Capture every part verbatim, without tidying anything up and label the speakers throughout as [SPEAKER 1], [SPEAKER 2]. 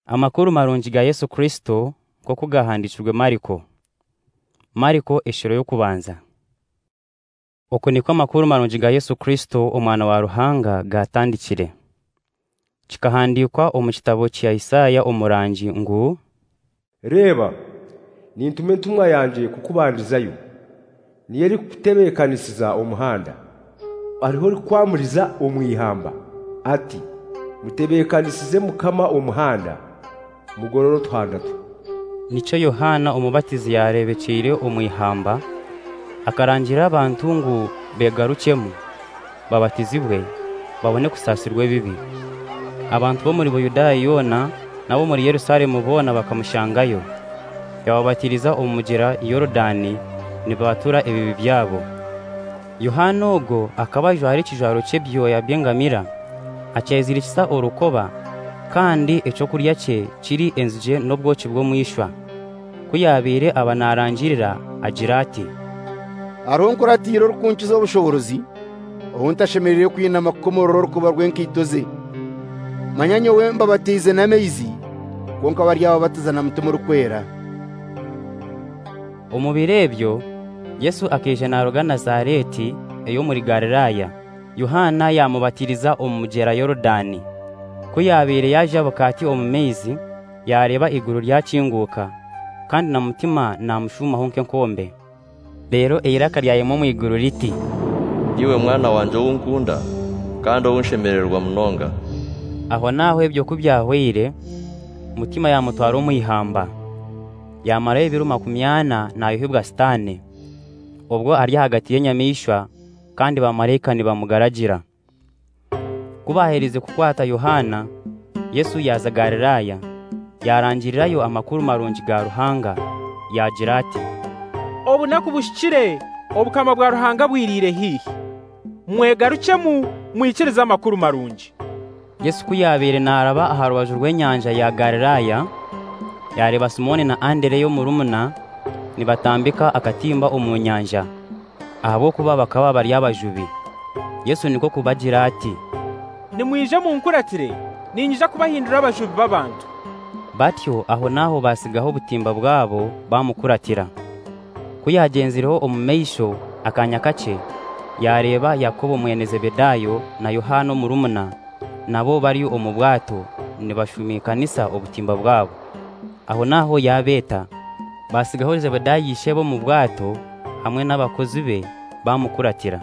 [SPEAKER 1] Amakuru marungi ga Yesu Kristo ko kugahandikirwe Mariko. Mariko eshiro yo kubanza. Oko niko amakuru marungi ga Yesu Kristo omwana wa Ruhanga gatandikire. Kikahandikwa omu kitabo kya Isaya omurangi ngu:
[SPEAKER 2] Reba, nintume ntumwa yanje kukubandizayo. Niyeri kutebekanisiza omuhanda. Ariho kwamuriza omwihamba. Ati, mutebekanisize Mukama omuhanda. Mugororo twandatu.
[SPEAKER 1] Nico Yohana omubatizi yarebekire omwihamba akarangira abantu ngo begarukemu babatizibwe babone kusasirwe bibi. Abantu bo muri Buyuda yona nabo muri Yerusalemu bona bakamushangayo. Yababatiriza omugera Yorodani nibatura ebibi byabo. Yohana ogo akabajo hari kijaro cy'ebyoya byengamira acyezirikisa orukoba kandi eco kurya cye kiri enzije n'obwoki bwo mwishwa. Kuyabire abanarangirira agira ati:
[SPEAKER 3] Aronkoratiro rukunkiza obushoborozi ontashemerere kwina makomororo rukuba rwenkitoze. Manyanyo wemba batize na meizi konka bari ababatiza na mutumo rukwera.
[SPEAKER 1] Omubirebyo Yesu akeje naroga Nazareti eyo muri Galilaya. Yohana yamubatiriza omugera Yorodani. Kuyabire yaje abakati omumezi yareba iguru ryakinguka kandi na mutima namushuma honke nkombe. Rero eiraka lyayemo mu iguru riti:
[SPEAKER 4] Iwe mwana wanje w'unkunda kandi unshemererwa munonga.
[SPEAKER 1] Aho naho ebyo kubyahwire mutima yamutwara omwihamba. Yamara ebiru makumyana nayuhibwa Sitani. Ubwo ari hagati y'enyamishwa kandi bamarayika nibamugaragira. Kubaherize kukwata Yohana, Yesu yaza Galilaya yarangirirayo amakuru marungi ga Ruhanga yagira ati:
[SPEAKER 5] Obu nakubushikire obukama bwa Ruhanga bwirire hihi mwegarukemu mwikiriza amakuru marungi.
[SPEAKER 1] Yesu kuyabere naraba aharubaju rw'enyanja ya Galilaya yareba Simoni na Andere yo murumuna nibatambika akatimba omunyanja abo kuba bakaba bari abajubi. Yesu niko kubagira ati:
[SPEAKER 5] Nimwije munkuratire ninjija kubahindura abajubi b'abantu.
[SPEAKER 1] Batyo aho naho basigaho butimba bwabo bamukuratira. Kuyagenzireho omumeisho akanya kace yareba Yakobo mwene Zebedayo na Yohana murumuna nabo bari omubwato nibashumikanisa obutimba bwabo. Aho naho yabeta basigaho Zebedayo yishebo mu bwato hamwe n'abakozi be bamukuratira.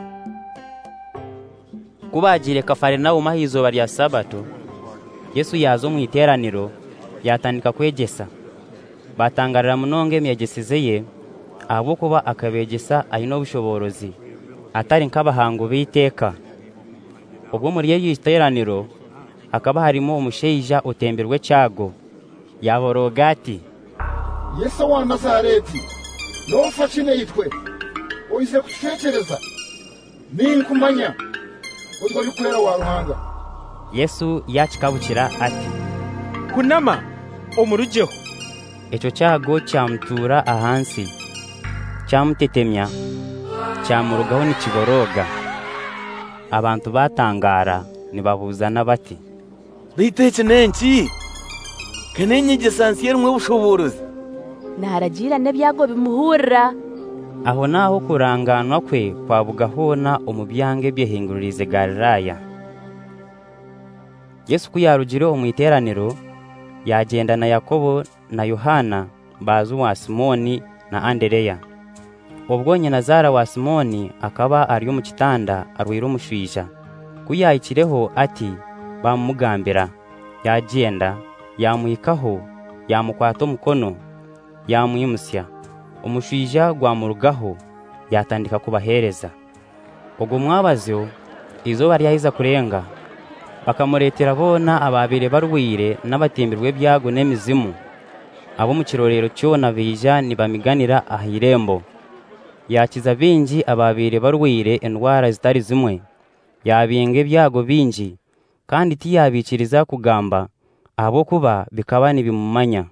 [SPEAKER 1] Kubagire Kafarinawumu mahizo bari ya Sabato, Yesu yazo mu iteraniro yatandika kwegesa. Batangarira munonge myegesezeye abo kuba akabegesa ayino bushoborozi atari nkabahango biteka. Ubwo muri ye iteraniro akaba harimo umusheija utemberwe cyago yaboroga ati:
[SPEAKER 6] Yesu wa Nazareti nofashine yitwe oise kutekereza ninkumanya ubwo yukwera wa Ruhanga.
[SPEAKER 1] Yesu yakikabukira ati:
[SPEAKER 5] Kunama omurujeho.
[SPEAKER 1] Eco cyago cyamtura ahansi cyamutetemya cyamurugaho nikiboroga. Abantu batangara nibabuzana bati:
[SPEAKER 7] Bitece nenki kenenye gesansiere mwe bushoborozi
[SPEAKER 8] naharagira nebyago bimuhurira.
[SPEAKER 1] Aho naho kuranganwa kwe kwabugahona omubyange byehinguririze Galilaya. Yesu kuyarugire omwiteraniro yagenda na Yakobo na Yohana bazu wa Simoni na Andereya. Ubwo nyina Zara wa Simoni akaba ari mu kitanda arwira umushwija. Kuyayikireho ati bamugambira yagenda yamuhikaho yamukwata mukono yamwimusya. Umushwija gwamurugaho yatandika kubahereza. Ubwo mwabazo izo bari yahiza kurenga bakamuretera bona ababire barwire n'abatimbirwe byago n'emizimu. Abo mu kirorero cyo nabija nibamiganira ahirembo. Yakiza bingi ababire barwire endwara zitari zimwe. Yabinge byago bingi kandi tiyabikiriza kugamba abo kuba bikaba nibimumanya.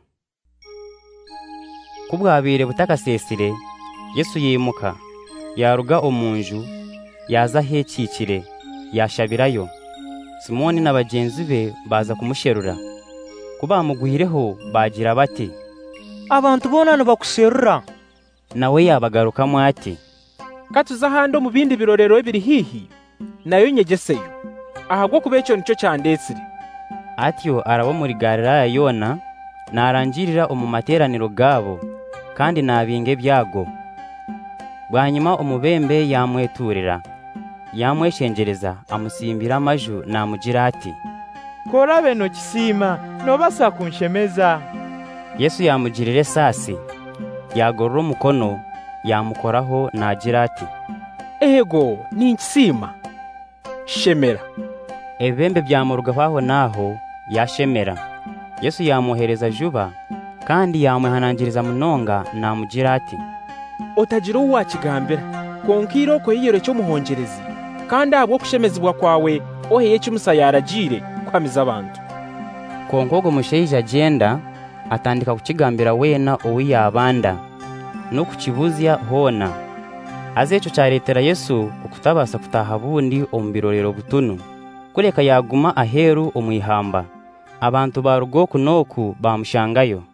[SPEAKER 1] Kubwabire butakasesire Yesu yimuka yaruga omunju yaza hekikire yashabirayo. Simoni na bagenzi be baza kumusherura. kuba mugwireho bagira bati,
[SPEAKER 9] abantu bona nibakuserura.
[SPEAKER 1] nawe yabagarukamo ati,
[SPEAKER 5] katuza hando mu bindi birorero biri hihi nayo nyegeseyo ahagwo kubecyo nico cyandetsire.
[SPEAKER 1] atyo arabo muri Galilaya yona narangirira mu materaniro gabo kandi nabinge byago. bwanyuma umubembe yamweturira yamweshengereza amusimbira amaju namugira ati,
[SPEAKER 9] Kora beno kisima nobasa kunshemeza.
[SPEAKER 1] Yesu yamugirire sasi yagorora umukono yamukoraho nagira ati,
[SPEAKER 5] ego ni insima shemera.
[SPEAKER 1] ebembe byamurugaho naho yashemera. Yesu yamuhereza juba kandi yamwihanangiriza munonga namugira ati,
[SPEAKER 5] utagira uwakigambira konkiro ko yiyero cyo muhongerezi kandi abwo kushemezibwa kwawe oheye cyumusa yaragire kwamiza abantu.
[SPEAKER 1] konkogo musheija agenda atandika kukigambira wena owiyabanda no kukibuzya hona. azecho cyaretera Yesu okutabasa kutaha bundi ombirorero butunu kureka yaguma aheru omwihamba. abantu barugo kunoku bamushangayo.